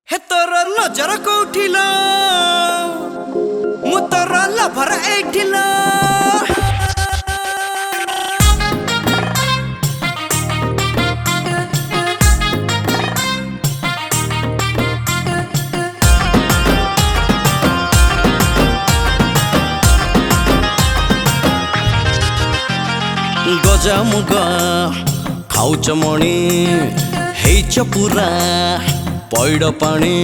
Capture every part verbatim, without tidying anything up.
हे तोर नजर कोठिला मु तोर लभर एठिला गजा मुगा खाऊच मणी हेच पुरा पैड पानी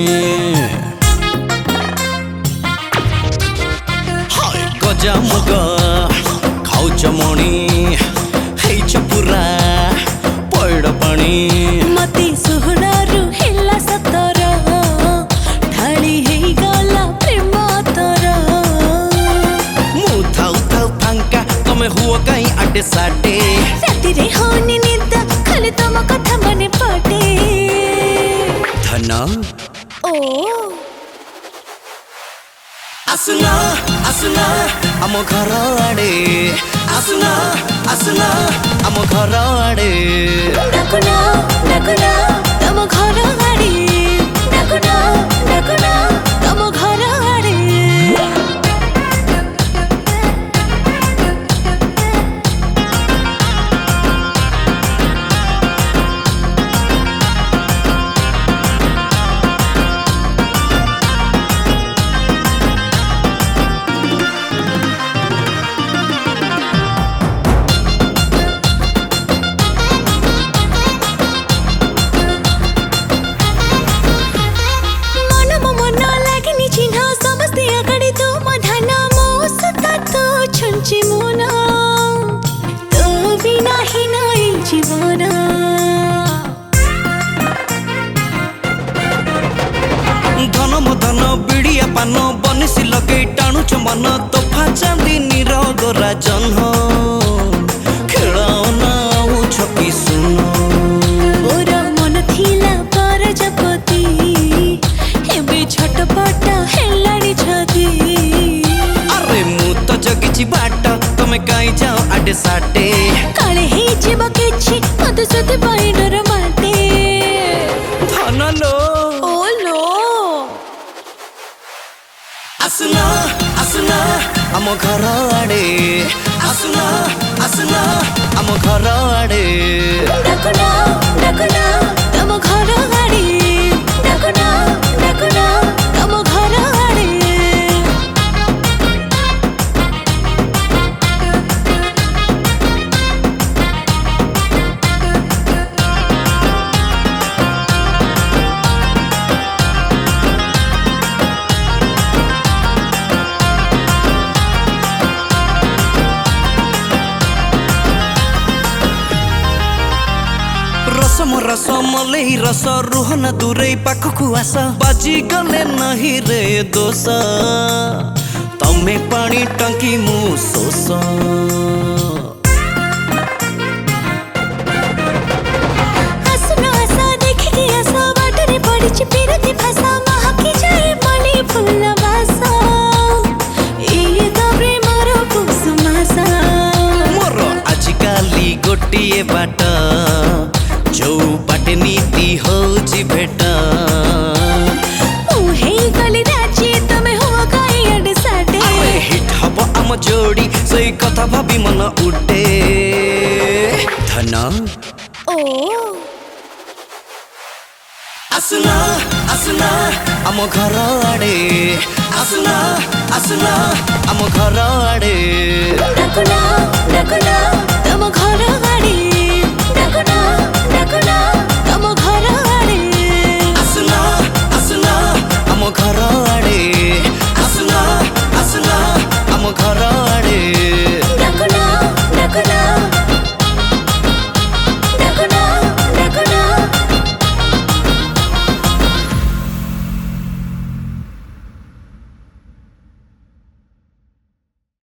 हाय गजा मुगा खाऊच मणी हेच पुरा पैड पानी मती सुहणारू हेला सतर ढाली हेई गला प्रेम तर मु थाउ थाउ फांका तमे हुओ कहीं आटे साटे राती रे होनी निद खाली तम कथा मने पड़े धन ओ आसुना आसुना आम घर आड़े आसुना आसुना आम घर आड़े डाकुना डाकुना तम घर आड़े डाकुना डाकुना तम घर आड़े धन मदन बिड़िया पान बनिसी लगे टाणुच मन तोफा चांदी निरगरा जन्ह खेलना छकी सुन मोर मन थिला प्रजापति एबे छटपट हेलाड़ी छदी अरे मु तो जगिची बाट तमे काई जाओ आडे साटे काले हे जीव किछि मत सते पाई डर माटे धन लो ओ लो आसुना आसुना आम घर आड़े आसुना आसुना आम घर आड़े डाकुना डाकुना तम घर आड़े डाकुना डाकुना तम घर आड़े रसम रसम लई रस रुहन दूरे पाखकु आस बाजी गले नहीं रे दोष तमे पानी टंकी मु सोस आसुना आसा देखि आसा बाटरे पड़िछि पिरती भाषा महकी जाए मनी फूल वासा ए तबरे मोर कुसुमासा मोर आजिकाली गोटिए बाट जो बाटे नीति होची भेटा मुहे गली राजी तमे हुआ काई अड साटे अरे हिट हब आम जोड़ी सही कथा भाभी मन उठे धन ओ आसुना आसुना आम घर आड़े आसुना आसुना आम घर आड़े डाकुना डाकुना